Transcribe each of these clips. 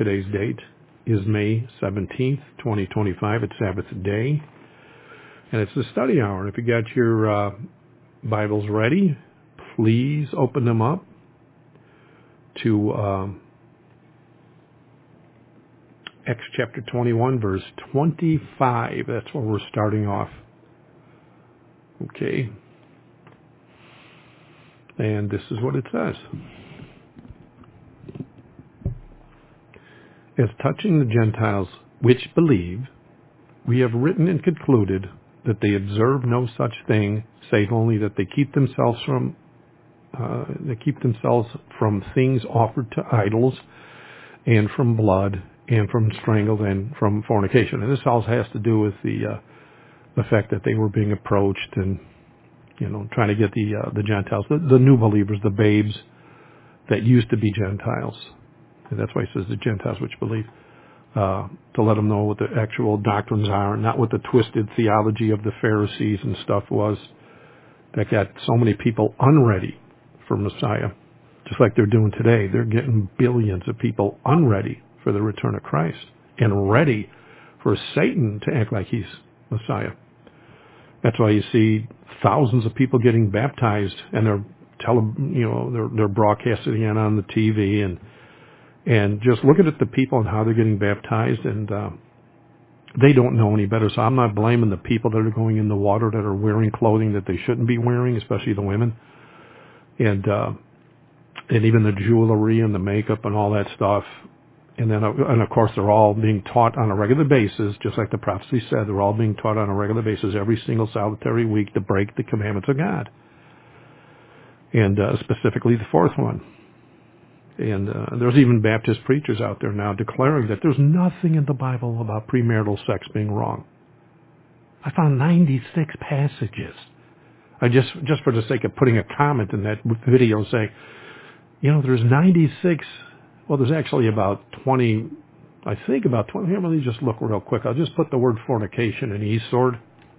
Today's date is May 17th, 2025. It's Sabbath day, and it's the study hour. And if you got your Bibles ready, please open them up to Acts chapter 21, verse 25. That's where we're starting off. Okay. And this is what it says. As touching the Gentiles which believe, we have written and concluded that they observe no such thing, save only that they keep themselves from things offered to idols, and from blood, and from strangled, and from fornication. And this all has to do with the fact that they were being approached and trying to get the Gentiles, the new believers, the babes that used to be Gentiles. And that's why he says the Gentiles which believe, to let them know what the actual doctrines are, not what the twisted theology of the Pharisees and stuff was that got so many people unready for Messiah. Just like they're doing today. They're getting billions of people unready for the return of Christ and ready for Satan to act like he's Messiah. That's why you see thousands of people getting baptized, and they're broadcasting it on the TV, and just looking at the people and how they're getting baptized, and they don't know any better. So I'm not blaming the people that are going in the water that are wearing clothing that they shouldn't be wearing, especially the women, and even the jewelry and the makeup and all that stuff. And of course, they're all being taught on a regular basis, just like the prophecy said. They're all being taught on a regular basis every single solitary week to break the commandments of God, and specifically the fourth one. And there's even Baptist preachers out there now declaring that there's nothing in the Bible about premarital sex being wrong. I found 96 passages. I just for the sake of putting a comment in that video, say, there's 96. Well, there's actually about 20. I think about 20. Here, let me just look real quick. I'll just put the word fornication in eSword.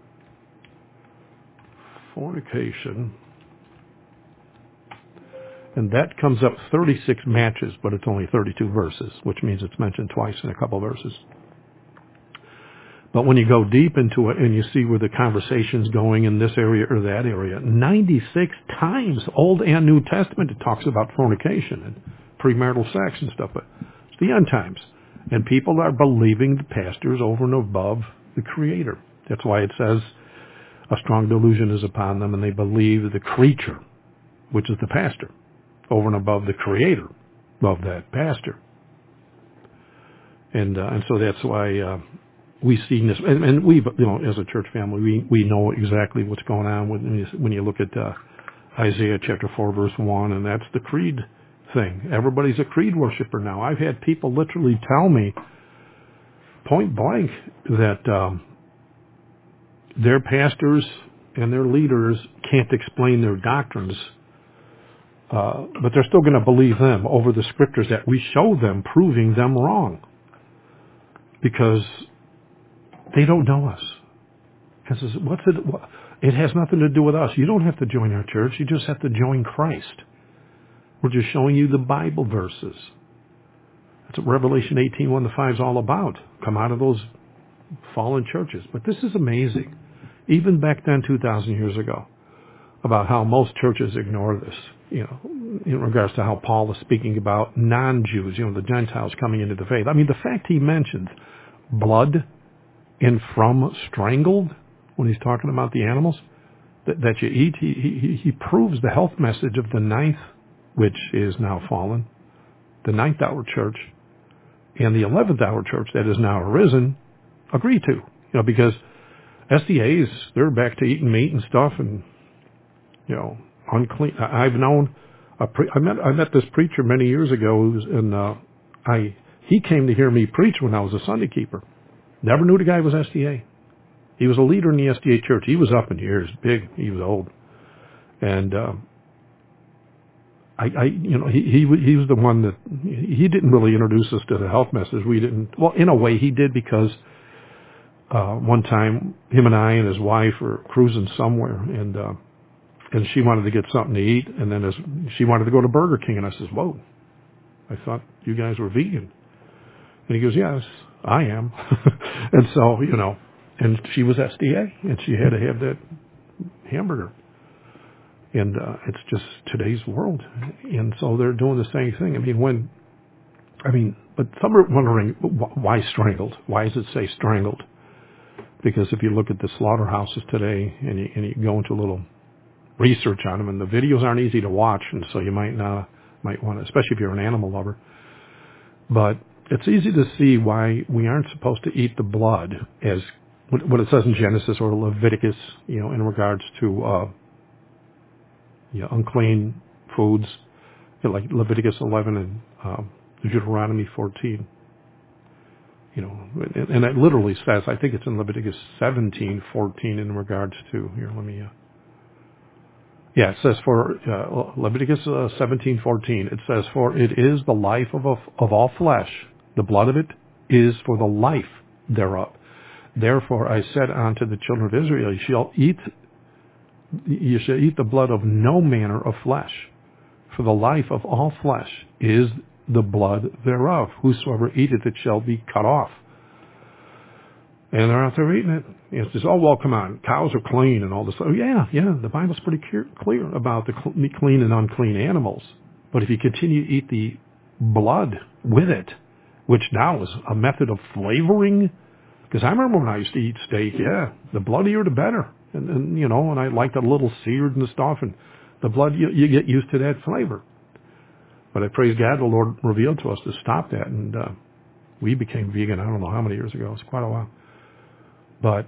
Fornication. And that comes up 36 matches, but it's only 32 verses, which means it's mentioned twice in a couple verses. But when you go deep into it and you see where the conversation's going in this area or that area, 96 times, Old and New Testament, it talks about fornication and premarital sex and stuff. But it's the end times. And people are believing the pastors over and above the Creator. That's why it says a strong delusion is upon them, and they believe the creature, which is the pastor, over and above the Creator of that pastor. And so that's why we see this, and we, as a church family, we know exactly what's going on when you look at Isaiah chapter 4, verse 1, and that's the creed thing. Everybody's a creed worshiper now. I've had people literally tell me point blank that their pastors and their leaders can't explain their doctrines, but they're still going to believe them over the scriptures that we show them, proving them wrong, because they don't know us. It has nothing to do with us. You don't have to join our church. You just have to join Christ. We're just showing you the Bible verses. That's what Revelation 18:1-5 is all about. Come out of those fallen churches. But this is amazing. Even back then, 2,000 years ago, about how most churches ignore this, in regards to how Paul is speaking about non-Jews, the Gentiles coming into the faith. I mean, the fact he mentions blood and from strangled when he's talking about the animals that you eat, he proves the health message of the ninth, which is now fallen, the ninth hour church, and the 11th hour church that is now arisen, agree to, because SDAs, they're back to eating meat and stuff, and unclean. I've known I met this preacher many years ago, and he came to hear me preach when I was a Sunday keeper. Never knew the guy was SDA. He was a leader in the SDA church. He was up in years, big. He was old, and he was the one that he didn't really introduce us to the health message. We didn't. Well, in a way, he did, because one time him and I and his wife were cruising somewhere, and she wanted to get something to eat, and then she wanted to go to Burger King, and I says, "Whoa, I thought you guys were vegan." And he goes, yes, I am. And so, and she was SDA, and she had to have that hamburger. And it's just today's world. And so they're doing the same thing. But some are wondering, why strangled? Why does it say strangled? Because if you look at the slaughterhouses today and you go into a little research on them, and the videos aren't easy to watch, and so you might want to, especially if you're an animal lover. But it's easy to see why we aren't supposed to eat the blood, as what it says in Genesis or Leviticus, in regards to unclean foods, like Leviticus 11 and Deuteronomy 14. And it literally says, I think it's in Leviticus 17:14 in regards to, it says for Leviticus 17:14, it says, for it is the life of all flesh, the blood of it is for the life thereof. Therefore I said unto the children of Israel, you shall eat the blood of no manner of flesh, for the life of all flesh is the blood thereof. Whosoever eateth it shall be cut off. And they're out there eating it. And it's just, oh, well, come on, cows are clean and all this. Oh, yeah, the Bible's pretty clear about the clean and unclean animals. But if you continue to eat the blood with it, which now is a method of flavoring, because I remember when I used to eat steak, the bloodier the better. And I liked it a little seared and stuff, and the blood, you get used to that flavor. But I praise God, the Lord revealed to us to stop that, and we became vegan, I don't know how many years ago. It's quite a while. But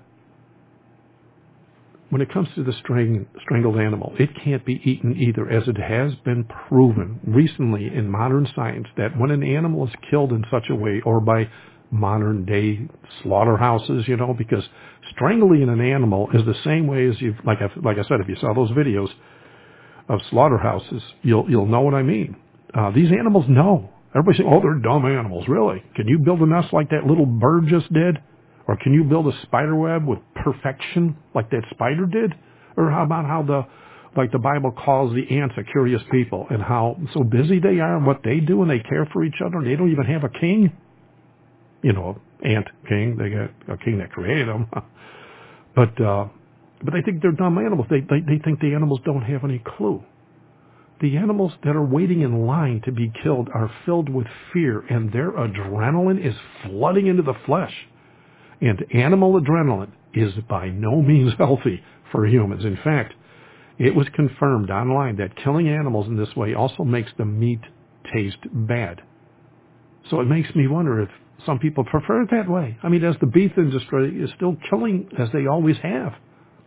when it comes to the strangled animal, it can't be eaten either, as it has been proven recently in modern science that when an animal is killed in such a way, or by modern day slaughterhouses, because strangling an animal is the same way as like I said, if you saw those videos of slaughterhouses, you'll know what I mean. These animals know. Everybody saying, oh, they're dumb animals. Really? Can you build a nest like that little bird just did? Or can you build a spider web with perfection like that spider did? Or how about how the Bible calls the ants a curious people, and how so busy they are and what they do, and they care for each other, and they don't even have a king? Ant king. They got a king that created them. But they think they're dumb animals. They think the animals don't have any clue. The animals that are waiting in line to be killed are filled with fear, and their adrenaline is flooding into the flesh. And animal adrenaline is by no means healthy for humans. In fact, it was confirmed online that killing animals in this way also makes the meat taste bad. So it makes me wonder if some people prefer it that way. As the beef industry is still killing as they always have.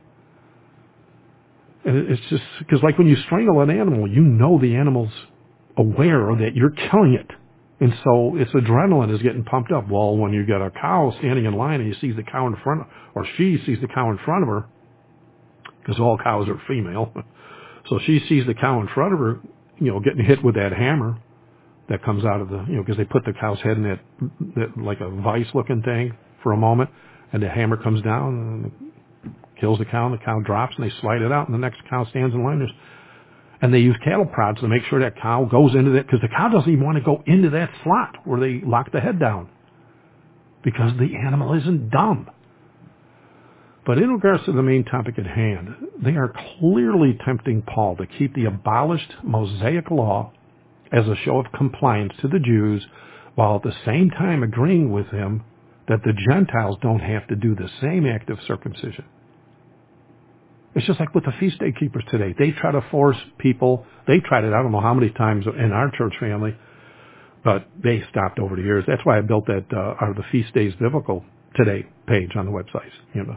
And it's just because, like, when you strangle an animal, the animal's aware that you're killing it. And so its adrenaline is getting pumped up. Well, when you got a cow standing in line and you see the cow in front, or she sees the cow in front of her, because all cows are female, so she sees the cow in front of her, getting hit with that hammer that comes out of the, because they put the cow's head in that like a vice-looking thing for a moment, and the hammer comes down and kills the cow, and the cow drops, and they slide it out, and the next cow stands in line. And they use cattle prods to make sure that cow goes into that, because the cow doesn't even want to go into that slot where they lock the head down, because the animal isn't dumb. But in regards to the main topic at hand, they are clearly tempting Paul to keep the abolished Mosaic law as a show of compliance to the Jews, while at the same time agreeing with him that the Gentiles don't have to do the same act of circumcision. It's just like with the feast day keepers today. They try to force people. They tried it, I don't know how many times in our church family, but they stopped over the years. That's why I built that the Feast Days Biblical Today page on the website.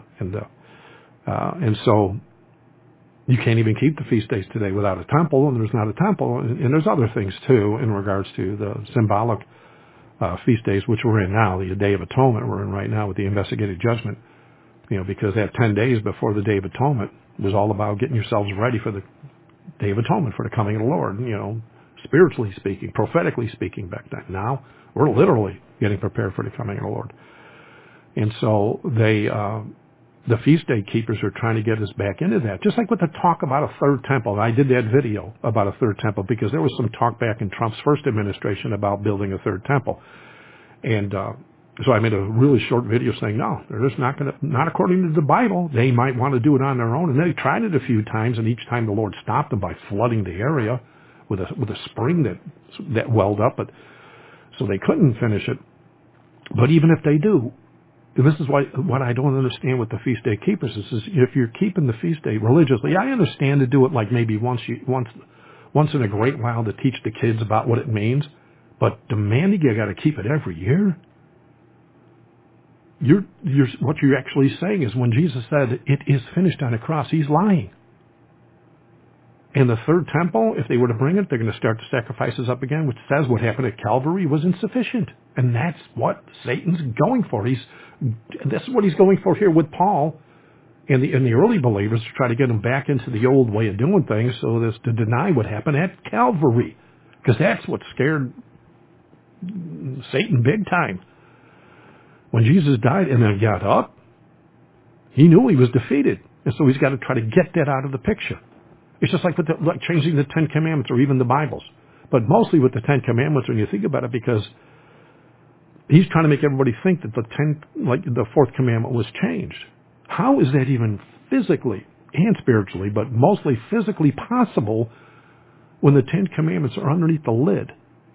And so you can't even keep the feast days today without a temple, and there's not a temple, and there's other things too in regards to the symbolic feast days, which we're in now, the Day of Atonement we're in right now with the investigative judgment. Because that 10 days before the Day of Atonement was all about getting yourselves ready for the Day of Atonement, for the coming of the Lord, spiritually speaking, prophetically speaking back then. Now, we're literally getting prepared for the coming of the Lord. And so the feast day keepers are trying to get us back into that. Just like with the talk about a third temple. And I did that video about a third temple because there was some talk back in Trump's first administration about building a third temple. And so I made a really short video saying, no, they're just not according to the Bible. They might want to do it on their own. And they tried it a few times, and each time the Lord stopped them by flooding the area with a spring that welled up, so they couldn't finish it. But even if they do, this is what I don't understand with the feast day keepers is if you're keeping the feast day religiously, I understand to do it like maybe once in a great while to teach the kids about what it means, but demanding you got to keep it every year. What you're actually saying is when Jesus said it is finished on the cross, he's lying. And the third temple, if they were to bring it, they're going to start the sacrifices up again, which says what happened at Calvary was insufficient. And that's what Satan's going for. This is what he's going for here with Paul and the early believers, to try to get them back into the old way of doing things, so as to deny what happened at Calvary. Because that's what scared Satan big time. When Jesus died and then got up, he knew he was defeated. And so he's got to try to get that out of the picture. It's just like changing the Ten Commandments or even the Bibles. But mostly with the Ten Commandments, when you think about it, because he's trying to make everybody think that the fourth commandment was changed. How is that even physically and spiritually, but mostly physically possible when the Ten Commandments are underneath the lid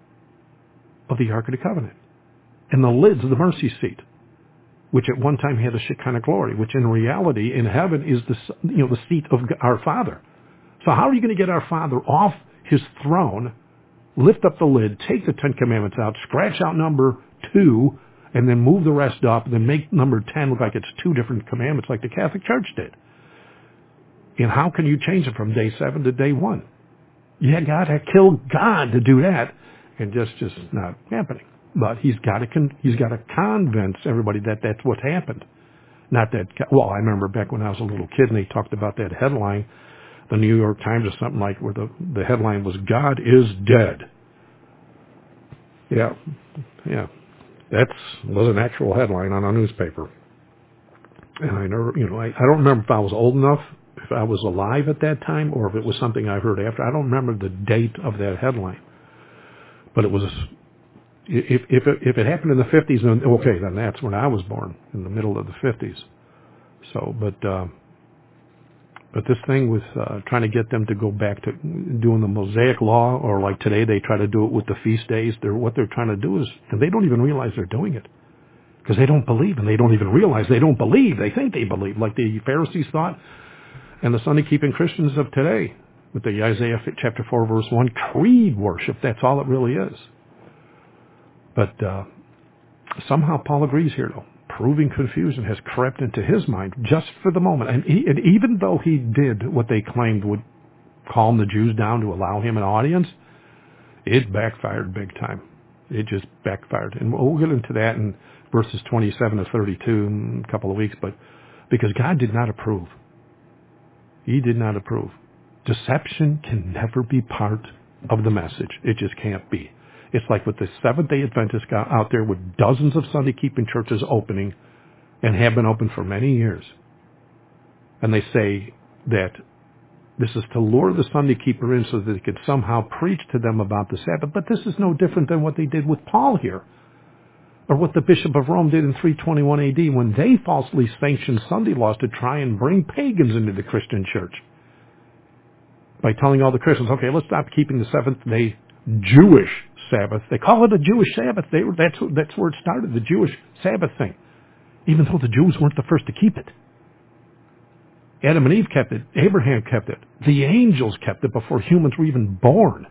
of the Ark of the Covenant? And the lids of the mercy seat, which at one time had a Shekinah glory, which in reality in heaven is the seat of our Father. So how are you going to get our Father off his throne, lift up the lid, take the Ten Commandments out, scratch out number 2, and then move the rest up, and then make number 10 look like it's 2 different commandments like the Catholic Church did? And how can you change it from day 7 to day 1? You got to kill God to do that, and just not happening. But he's got to convince everybody that that's what happened. Not that, well, I remember back when I was a little kid and they talked about that headline, the New York Times or something like, where the headline was, "God is dead." Yeah. That was an actual headline on a newspaper. And I never, I don't remember if I was old enough, if I was alive at that time, or if it was something I heard after. I don't remember the date of that headline. But it was, if it happened in the 50s, then okay, then that's when I was born, in the middle of the 50s. So, but this thing with trying to get them to go back to doing the Mosaic Law, or like today they try to do it with the feast days. What they're trying to do is, and they don't even realize they're doing it, because they don't believe, and they don't even realize they don't believe. They think they believe, like the Pharisees thought, and the Sunday-keeping Christians of today, with the Isaiah chapter 4, verse 1, creed worship. That's all it really is. But somehow Paul agrees here, though. Proving confusion has crept into his mind just for the moment. And even though he did what they claimed would calm the Jews down to allow him an audience, it backfired big time. It just backfired. And we'll get into that in verses 27 to 32 in a couple of weeks. But because God did not approve. He did not approve. Deception can never be part of the message. It just can't be. It's like with the Seventh-day Adventists out there with dozens of Sunday-keeping churches opening and have been open for many years. And they say that this is to lure the Sunday-keeper in so that they could somehow preach to them about the Sabbath. But this is no different than what they did with Paul here, or what the Bishop of Rome did in 321 AD when they falsely sanctioned Sunday laws to try and bring pagans into the Christian church by telling all the Christians, okay, let's stop keeping the seventh-day Jewish Sabbath. They call it a Jewish Sabbath. That's where it started, the Jewish Sabbath thing, even though the Jews weren't the first to keep it. Adam and Eve kept it. Abraham kept it. The angels kept it before humans were even born.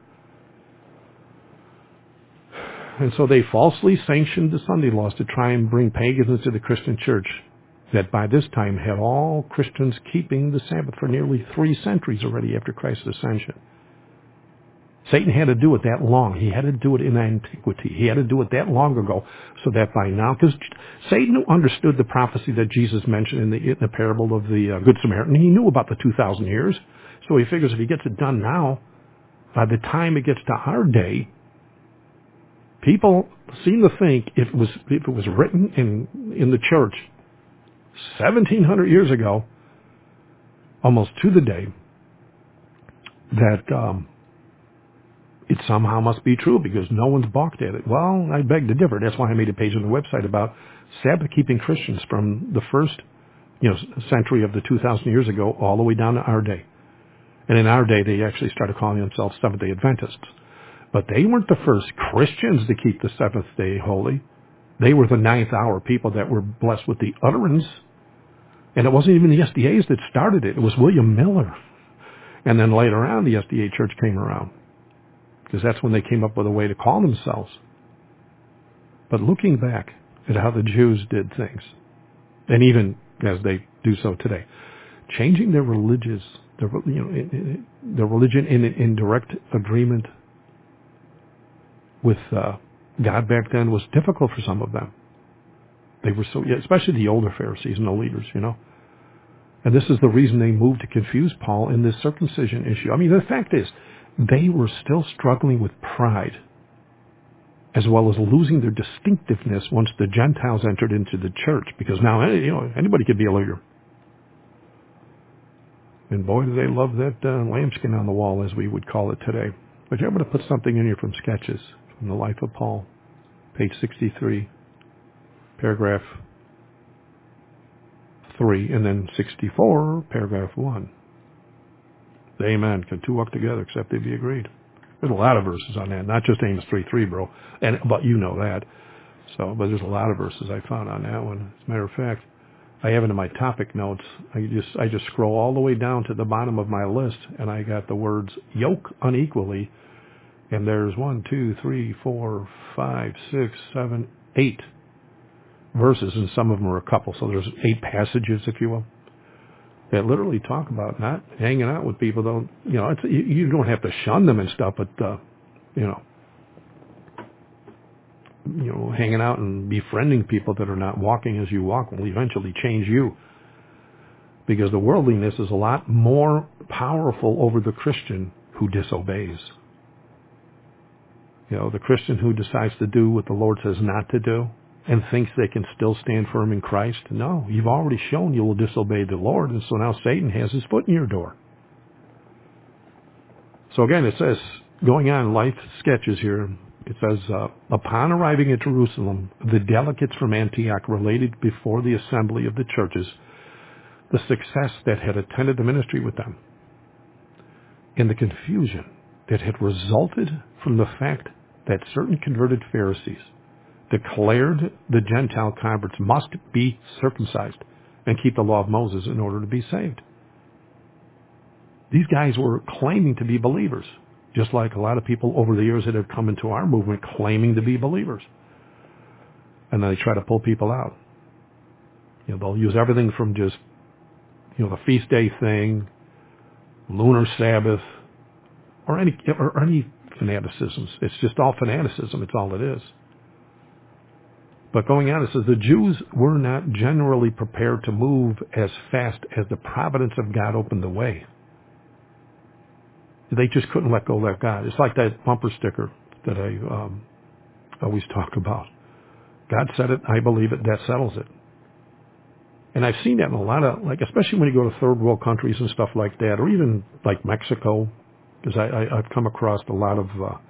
And so they falsely sanctioned the Sunday laws to try and bring pagans into the Christian church that by this time had all Christians keeping the Sabbath for nearly 3 centuries already after Christ's ascension. Satan had to do it that long. He had to do it in antiquity. He had to do it that long ago, so that by now, because Satan understood the prophecy that Jesus mentioned in the parable of the Good Samaritan. He knew about the 2,000 years, so he figures if he gets it done now, by the time it gets to our day, people seem to think if it was written in the church 1,700 years ago, almost to the day, that it somehow must be true because no one's balked at it. Well, I beg to differ. That's why I made a page on the website about Sabbath-keeping Christians from the first, century of the 2,000 years ago all the way down to our day. And in our day, they actually started calling themselves Seventh-day Adventists. But they weren't the first Christians to keep the seventh day holy. They were the ninth hour people that were blessed with the utterance. And it wasn't even the SDAs that started it. It was William Miller. And then later on, the SDA church came around. Because that's when they came up with a way to call themselves. But looking back at how the Jews did things, and even as they do so today, changing their religion in direct agreement with God back then was difficult for some of them. They were especially the older Pharisees and the leaders, And this is the reason they moved to confuse Paul in this circumcision issue. I mean, the fact is, they were still struggling with pride, as well as losing their distinctiveness once the Gentiles entered into the church, because now, anybody could be a leader. And boy, do they love that lambskin on the wall, as we would call it today. But I'm going to put something in here from Sketches from the Life of Paul, page 63, paragraph 3, and then 64, paragraph 1. Amen. Can two walk together except they be agreed? There's a lot of verses on that, not just Amos 3:3, bro. But you know that. But there's a lot of verses I found on that one. As a matter of fact, I have it in my topic notes. I just scroll all the way down to the bottom of my list, and I got the words yoke unequally, and there's 1, 2, 3, 4, 5, 6, 7, 8 verses, and some of them are a couple. So there's 8 passages, if you will, that literally talk about not hanging out with people. You don't have to shun them and stuff, but hanging out and befriending people that are not walking as you walk will eventually change you, because the worldliness is a lot more powerful over the Christian who disobeys. The Christian who decides to do what the Lord says not to do and thinks they can still stand firm in Christ. No, you've already shown you will disobey the Lord, and so now Satan has his foot in your door. So again, it says, going on Life Sketches here, it says, upon arriving at Jerusalem, the delegates from Antioch related before the assembly of the churches the success that had attended the ministry with them and the confusion that had resulted from the fact that certain converted Pharisees declared the Gentile converts must be circumcised and keep the law of Moses in order to be saved. These guys were claiming to be believers, just like a lot of people over the years that have come into our movement claiming to be believers. And then they try to pull people out. They'll use everything from just, the feast day thing, lunar Sabbath, or any fanaticisms. It's just all fanaticism. It's all it is. But going on, it says the Jews were not generally prepared to move as fast as the providence of God opened the way. They just couldn't let go of God. It's like that bumper sticker that I always talk about. God said it, I believe it, that settles it. And I've seen that in a lot of, especially when you go to third world countries and stuff like that, or even like Mexico, because I've come across a lot of,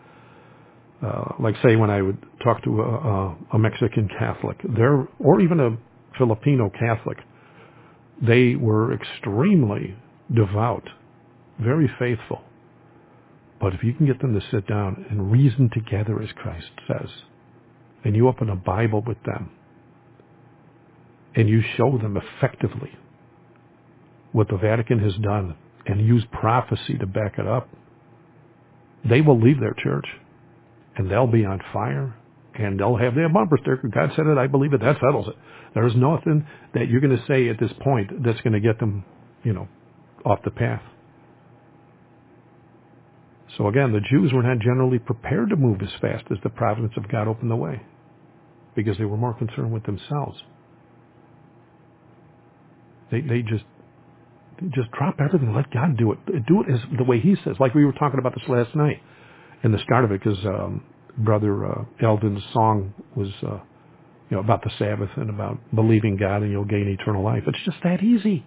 say when I would talk to a Mexican Catholic, or even a Filipino Catholic, they were extremely devout, very faithful. But if you can get them to sit down and reason together as Christ says, and you open a Bible with them, and you show them effectively what the Vatican has done and use prophecy to back it up, they will leave their church and they'll be on fire and they'll have their bumper sticker. God said it, I believe it, that settles it. There's nothing that you're going to say at this point that's going to get them, off the path. So again, the Jews were not generally prepared to move as fast as the providence of God opened the way, because they were more concerned with themselves. They just drop everything, let God do it. Do it as the way He says. Like we were talking about this last night in the start of it, because Brother Eldon's song was about the Sabbath and about believing God and you'll gain eternal life. It's just that easy.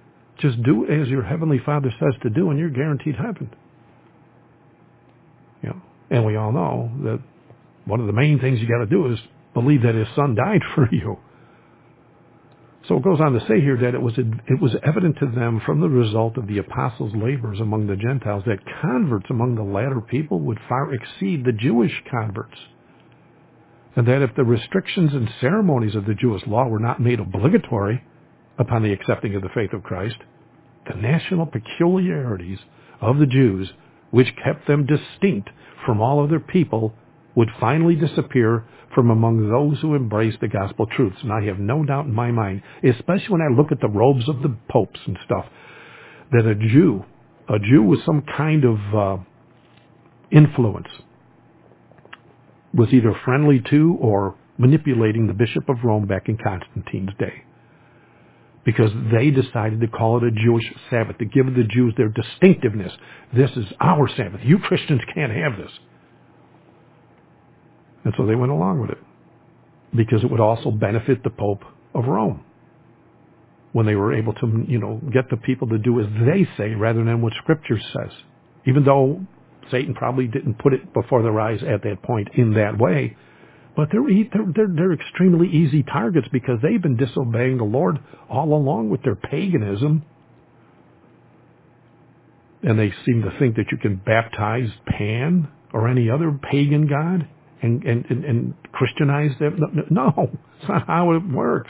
Just do as your Heavenly Father says to do, and you're guaranteed heaven. And we all know that one of the main things you got to do is believe that his son died for you. So it goes on to say here that it was evident to them from the result of the apostles' labors among the Gentiles that converts among the latter people would far exceed the Jewish converts. And that if the restrictions and ceremonies of the Jewish law were not made obligatory upon the accepting of the faith of Christ, the national peculiarities of the Jews, which kept them distinct from all other people, would finally disappear from among those who embrace the gospel truths. And I have no doubt in my mind, especially when I look at the robes of the popes and stuff, that a Jew with some kind of influence was either friendly to or manipulating the Bishop of Rome back in Constantine's day. Because they decided to call it a Jewish Sabbath, to give the Jews their distinctiveness. This is our Sabbath. You Christians can't have this. And so they went along with it, because it would also benefit the Pope of Rome when they were able to, get the people to do as they say rather than what Scripture says. Even though Satan probably didn't put it before their eyes at that point in that way, but they're extremely easy targets because they've been disobeying the Lord all along with their paganism. And they seem to think that you can baptize Pan or any other pagan god and Christianize them. No, it's not how it works.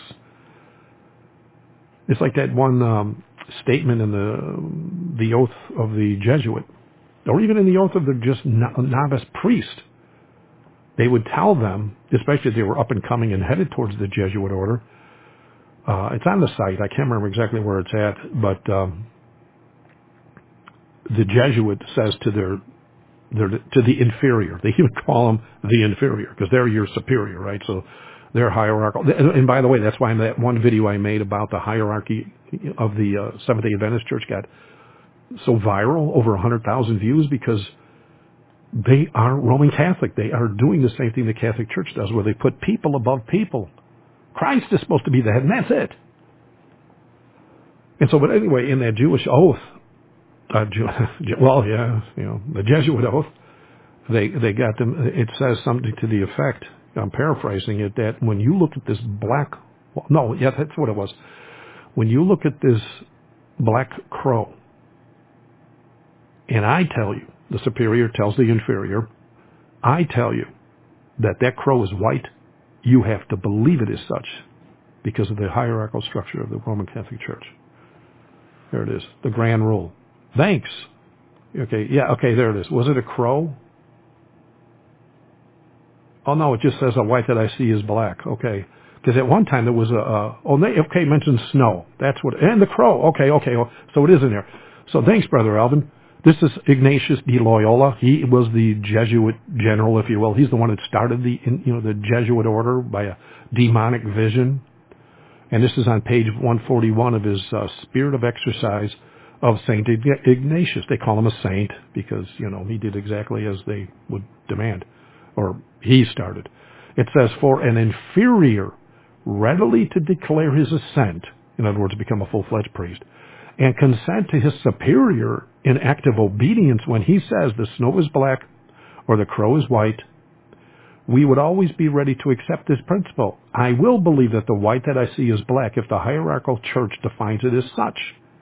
It's like that one statement in the oath of the Jesuit, or even in the oath of the just novice priest. They would tell them, especially if they were up and coming and headed towards the Jesuit order. It's on the site. I can't remember exactly where it's at, but the Jesuit says to to the inferior. They even call them the inferior because they're your superior, right? So they're hierarchical. And by the way, that's why that one video I made about the hierarchy of the Seventh-day Adventist Church got so viral, over 100,000 views, because they are Roman Catholic. They are doing the same thing the Catholic Church does, where they put people above people. Christ is supposed to be the head, and that's it. And so, but anyway, in that Jewish oath, the Jesuit oath, they got them. It says something to the effect, I'm paraphrasing it, that when you look at this that's what it was. When you look at this black crow, and I tell you, the superior tells the inferior, I tell you that crow is white, you have to believe it is such because of the hierarchical structure of the Roman Catholic Church. There it is, the grand rule. Thanks. Okay, there it is. Was it a crow? Oh, no, it just says a white that I see is black. Okay. Because at one time there was it mentions snow. That's what, and the crow. Okay. So it is in there. So thanks, Brother Alvin. This is Ignatius de Loyola. He was the Jesuit general, if you will. He's the one that started the Jesuit order by a demonic vision. And this is on page 141 of his Spirit of Exercise of Saint Ignatius. They call him a saint because, he did exactly as they would demand, or he started. It says, for an inferior readily to declare his assent, in other words, become a full-fledged priest, and consent to his superior in active obedience when he says the snow is black or the crow is white, we would always be ready to accept this principle. I will believe that the white that I see is black if the hierarchical church defines it as such.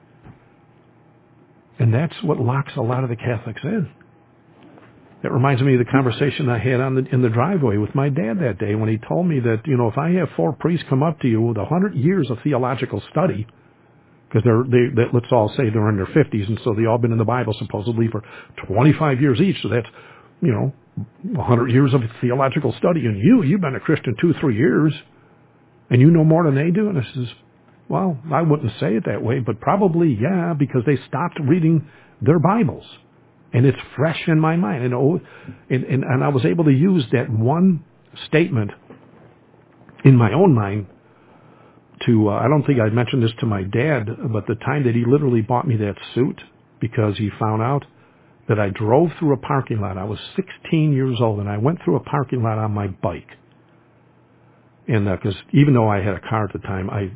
And that's what locks a lot of the Catholics in. That reminds me of the conversation I had in the driveway with my dad that day when he told me that, if I have 4 priests come up to you with 100 years of theological study, because let's all say they're in their 50s, and so they all been in the Bible supposedly for 25 years each, so that's, 100 years of theological study, and you've been a Christian 2-3 years, and you know more than they do, and I says, well, I wouldn't say it that way, but probably, yeah, because they stopped reading their Bibles. And it's fresh in my mind. And I was able to use that one statement in my own mind to, I don't think I mentioned this to my dad, but the time that he literally bought me that suit because he found out that I drove through a parking lot. I was 16 years old, and I went through a parking lot on my bike. And because even though I had a car at the time, I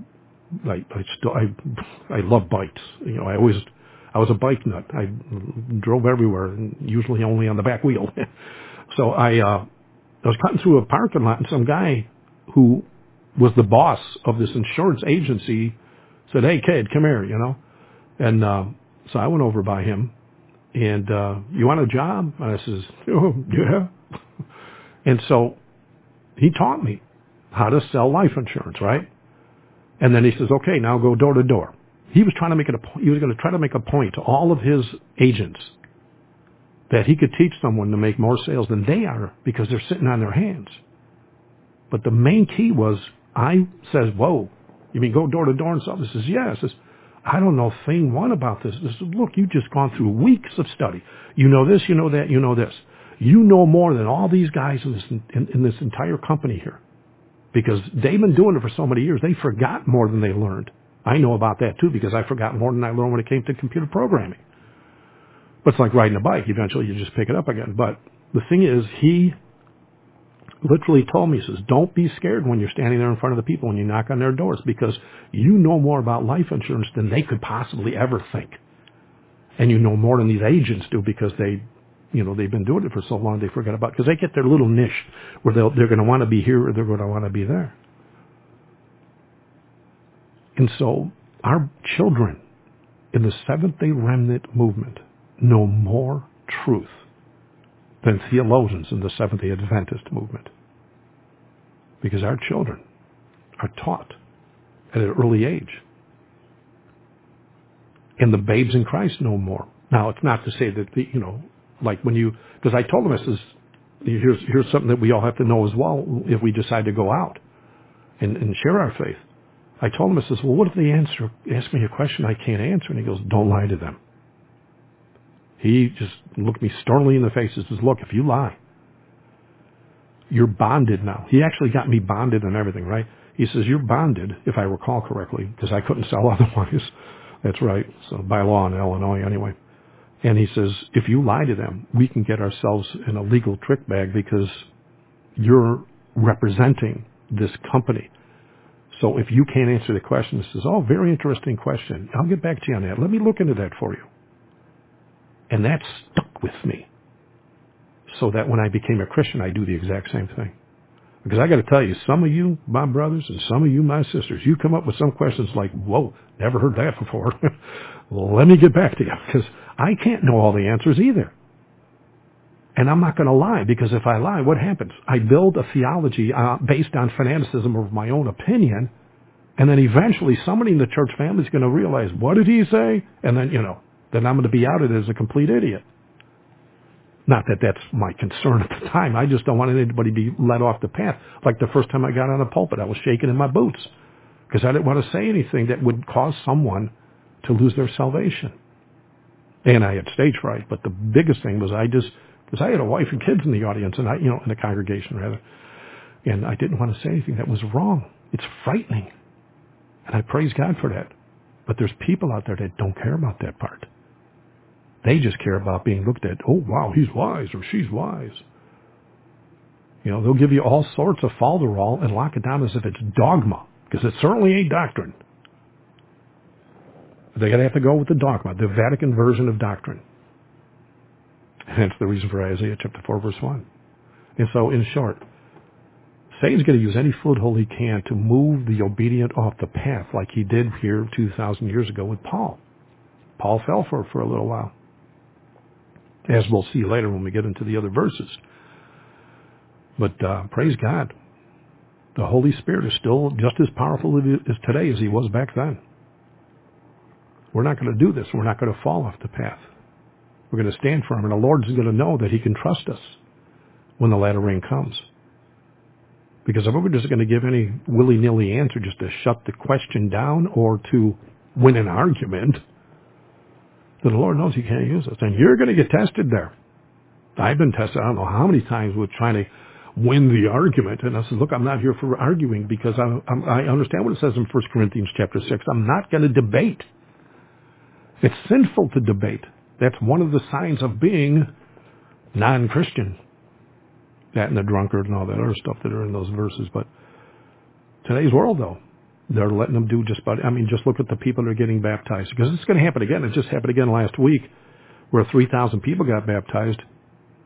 love bikes. I was a bike nut. I drove everywhere, and usually only on the back wheel. So I was cutting through a parking lot, and some guy who was the boss of this insurance agency said, "Hey, kid, come here," And so I went over by him, and you want a job? And I says, "Oh, yeah." And so he taught me how to sell life insurance, right? And then he says, "Okay, now go door to door." He was trying to make it he was going to try to make a point to all of his agents that he could teach someone to make more sales than they are because they're sitting on their hands. But the main key was, I says, "Whoa, you mean go door to door and sell?" He says, "Yeah." I says, "I don't know thing one about this." He says, "Look, you've just gone through weeks of study. You know this, you know that, you know this. You know more than all these guys in this entire company here. Because they've been doing it for so many years, they forgot more than they learned. I know about that too, because I forgot more than I learned when it came to computer programming. But it's like riding a bike. Eventually you just pick it up again. But the thing is, he literally told me, he says, "Don't be scared when you're standing there in front of the people and you knock on their doors, because you know more about life insurance than they could possibly ever think. And you know more than these agents do, because they've been doing it for so long they forget about it, because they get their little niche where they're going to want to be here or they're going to want to be there." And so our children in the Seventh-day Remnant movement know more truth than theologians in the Seventh-day Adventist movement, because our children are taught at an early age. And the babes in Christ know more. Now, it's not to say that, because I told them, I says, here's something that we all have to know as well if we decide to go out and share our faith. I told him, I says, "Well, what if they ask me a question I can't answer?" And he goes, "Don't lie to them." He just looked me sternly in the face and says, "Look, if you lie, you're bonded now." He actually got me bonded and everything, right? He says, "You're bonded," if I recall correctly, because I couldn't sell otherwise. That's right. So by law in Illinois anyway. And he says, "If you lie to them, we can get ourselves in a legal trick bag, because you're representing this company. So if you can't answer the question," he says, "Oh, very interesting question. I'll get back to you on that. Let me look into that for you." And that stuck with me, so that when I became a Christian, I do the exact same thing. Because I got to tell you, some of you, my brothers, and some of you, my sisters, you come up with some questions like, "Whoa, never heard that before." Well, let me get back to you, because I can't know all the answers either. And I'm not going to lie, because if I lie, what happens? I build a theology based on fanaticism of my own opinion, and then eventually somebody in the church family is going to realize, "What did he say?" And then, then I'm going to be outed as a complete idiot. Not that that's my concern at the time. I just don't want anybody to be led off the path. Like the first time I got on a pulpit, I was shaking in my boots, because I didn't want to say anything that would cause someone to lose their salvation. And I had stage fright, but the biggest thing was because I had a wife and kids in the audience, and in the congregation rather, and I didn't want to say anything that was wrong. It's frightening, and I praise God for that. But there's people out there that don't care about that part. They just care about being looked at. "Oh, wow, he's wise," or "she's wise." They'll give you all sorts of falderall and lock it down as if it's dogma, because it certainly ain't doctrine. They're going to have to go with the dogma, the Vatican version of doctrine. Hence the reason for Isaiah chapter 4, verse 1. And so, in short, Satan's going to use any foothold he can to move the obedient off the path, like he did here 2,000 years ago with Paul. Paul fell for it for a little while, as we'll see later when we get into the other verses. But praise God, the Holy Spirit is still just as powerful as today as he was back then. We're not going to do this. We're not going to fall off the path. We're going to stand firm, and the Lord's going to know that he can trust us when the latter rain comes. Because if we're just going to give any willy-nilly answer just to shut the question down or to win an argument, then the Lord knows he can't use us. And you're going to get tested there. I've been tested, I don't know how many times, with trying to win the argument. And I said, "Look, I'm not here for arguing, because I understand what it says in 1 Corinthians chapter 6. I'm not going to debate. It's sinful to debate. That's one of the signs of being non-Christian. That and the drunkard and all that other stuff that are in those verses. But today's world, though, they're letting them do just about, just look at the people that are getting baptized. Because it's going to happen again. It just happened again last week, where 3,000 people got baptized.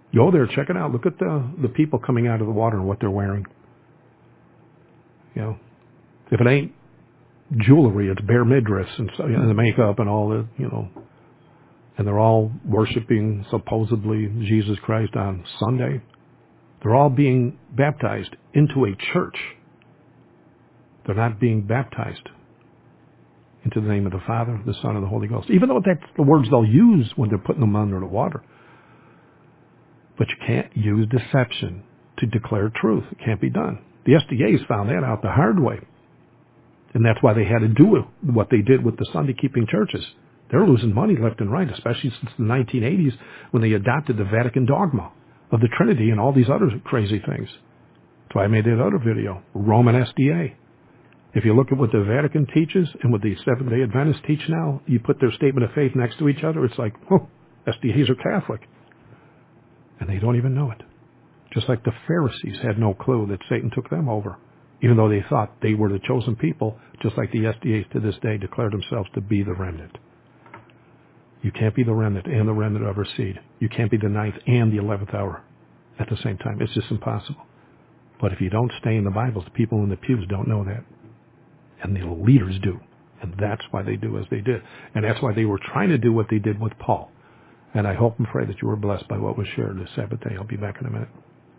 Go there, check it out. Look at the people coming out of the water and what they're wearing. You know, if it ain't jewelry, it's bare midriffs and so, the makeup and all the, and they're all worshiping supposedly Jesus Christ on Sunday. They're all being baptized into a church. They're not being baptized into the name of the Father, the Son, and the Holy Ghost. Even though that's the words they'll use when they're putting them under the water. But you can't use deception to declare truth. It can't be done. The SDAs found that out the hard way. And that's why they had to do what they did with the Sunday-keeping churches. They're losing money left and right, especially since the 1980s when they adopted the Vatican dogma of the Trinity and all these other crazy things. That's why I made that other video, Roman SDA. If you look at what the Vatican teaches and what the Seventh-day Adventists teach now, you put their statement of faith next to each other, it's like, SDAs are Catholic. And they don't even know it. Just like the Pharisees had no clue that Satan took them over, even though they thought they were the chosen people, just like the SDAs to this day declare themselves to be the remnant. You can't be the remnant and the remnant of her seed. You can't be the 9th and the 11th hour at the same time. It's just impossible. But if you don't stay in the Bibles, the people in the pews don't know that. And the leaders do. And that's why they do as they did. And that's why they were trying to do what they did with Paul. And I hope and pray that you were blessed by what was shared this Sabbath day. I'll be back in a minute.